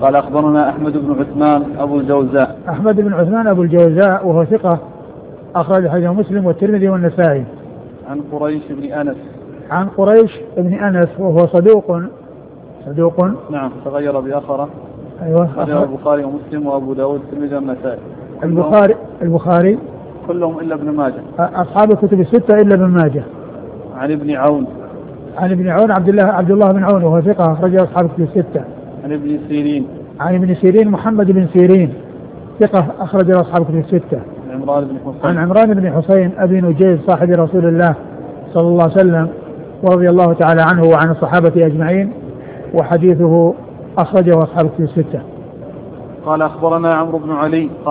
قال أخبرنا أحمد بن عثمان أبو الجوزاء. أحمد بن عثمان أبو الجوزاء وهو ثقة أخرج حديثه مسلم والترمذي والنسائي. عن قريش بن أنس. عن قريش بن أنس وهو صدوق. نعم تغير بآخره. أيوة. أخرجه البخاري ومسلم وأبو داود والترمذي والنسائي. البخاري كلهم إلا ابن ماجه. أصحاب الكتب الستة إلا ابن ماجه. عن ابن عون. عبد الله بن عون وهو ثقة أخرج أصحاب الكتب الستة. عن ابن سيرين محمد بن سيرين ثقة أخرج أصحاب الكتب الستة. عن عمران بن حسين أبي نجيب صاحب رسول الله صلى الله عليه وسلم ورضي الله تعالى عنه وعن الصحابة أجمعين وحديثه أخرجه أصحاب الكتب الستة. قال أخبرنا عمرو بن علي.